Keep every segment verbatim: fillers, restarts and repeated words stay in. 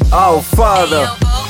Oh, Father.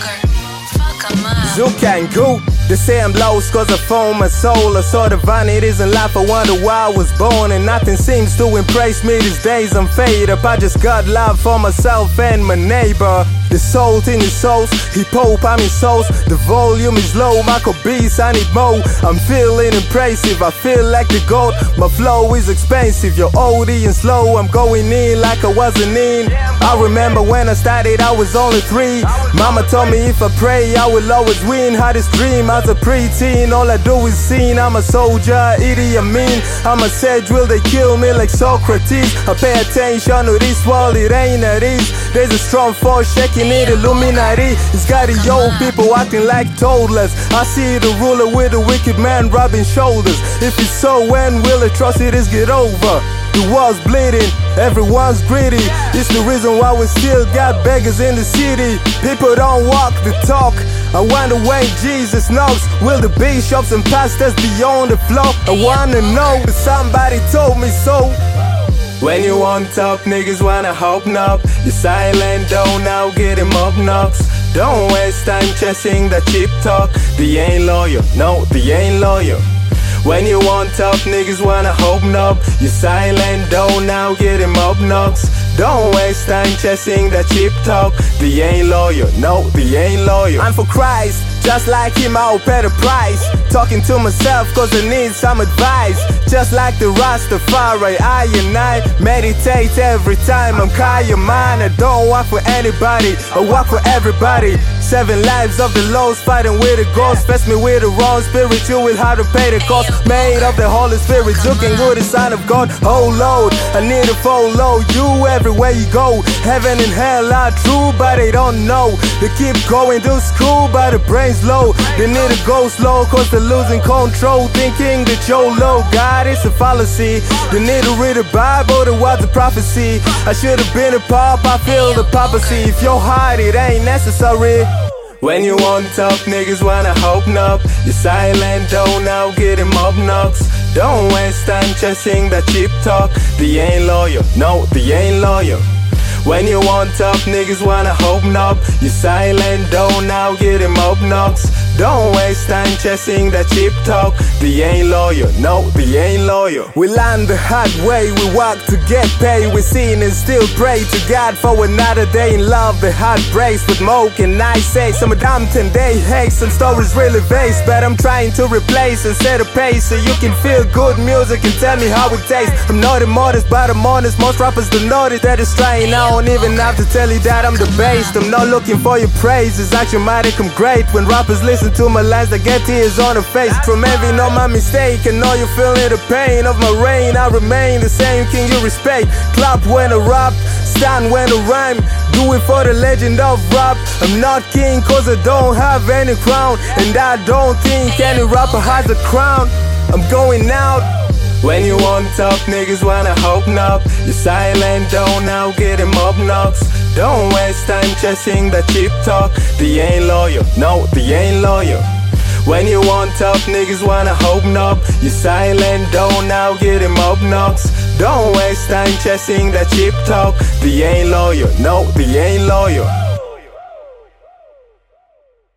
Zook and Goop. They say I'm lost cause I found my soul. I saw the vanities in life, I wonder why I was born. And nothing seems to impress me these days, I'm fed up. I just got love for myself and my neighbor. The salt in his souls, hip hop, I'm in souls. The volume is low, Michael Beats, I need more. I'm feeling impressive, I feel like the goat. My flow is expensive, you're oldie and slow. I'm going in like I wasn't in. I remember when I started, I was only three. Mama told me if I pray, I will always win. Had this dream as a preteen, all I do is sin. I'm a soldier, Idi Amin. I'm a sage, will they kill me like Socrates? I pay attention to this world, it ain't at ease. There's a strong force shaking it, Illuminati. It's got the old people acting like toddlers. I see the ruler with a wicked man rubbing shoulders. If it's so, when will atrocities get over? The world's bleeding, everyone's greedy. It's the reason why we still got beggars in the city. People don't walk the talk. I wonder when Jesus knocks, will the bishops and pastors be on the floor? I wanna know, somebody told me so. When you on top, niggas wanna open up. You're silent, don't now get him up knocks. Don't waste time chasing the cheap talk. They ain't loyal, no, they ain't loyal. When you on top, niggas wanna open up. You're silent, don't now get him up knocks. Don't waste time chasing that cheap talk. They ain't loyal, no, they ain't loyal. I'm for Christ, just like him I'll pay the price. Talking to myself cause I need some advice. Just like the Rastafari, I and I meditate every time I'm calling mine. I don't walk for anybody, I walk for everybody. Seven lives of the lost, fighting with a ghost. Fetch me with the wrong spirit, you will have to pay the cost. Made of the Holy Spirit, looking good, the sign of God. Oh Lord, I need to follow you everywhere you go. Heaven and hell are true, but they don't know. They keep going to school, but the brain's low. They need to go slow, cause they're losing control. Thinking that you're low, God, it's a fallacy. They need to read the Bible, the words of prophecy. I should have been a pop, I feel the papacy. If you're hard, it ain't necessary. When you on top, niggas wanna open up. You're silent, don't now get him up knocks. Don't waste time chasing that cheap talk. They ain't loyal, no, they ain't loyal. When you on top, niggas wanna open up. You're silent, don't now get him up knocks. Don't waste time chasing that cheap talk. They ain't loyal, no, they ain't loyal. We learn the hard way, we work to get paid. We sin and still pray to God for another day in love. The heart breaks with more can I say. Some of them ten day hate, some stories really base. But I'm trying to replace and set a pace so you can feel good music and tell me how it tastes. I'm not immodest, but I'm honest. Most rappers don't notice that it's trying. I don't even have to tell you that I'm the best. I'm not looking for your praise, it's axiomatic, I'm great. When rappers listen to my lines, I get tears on the face. From envy, not my mistake. I know you're feeling the pain of my reign. I remain the same, can you respect? Clap when I rap, stand when I rhyme. Do it for the legend of rap. I'm not king cause I don't have any crown. And I don't think any rapper has a crown. I'm going out. When you on top, niggas wanna open up. You're silent, don't now get him up knocks. Don't waste time chasing that cheap talk. They ain't loyal, no, they ain't loyal. When you on top, niggas wanna open up. You're silent, don't now get him up knocks. Don't waste time chasing that cheap talk. They ain't loyal, no, they ain't loyal.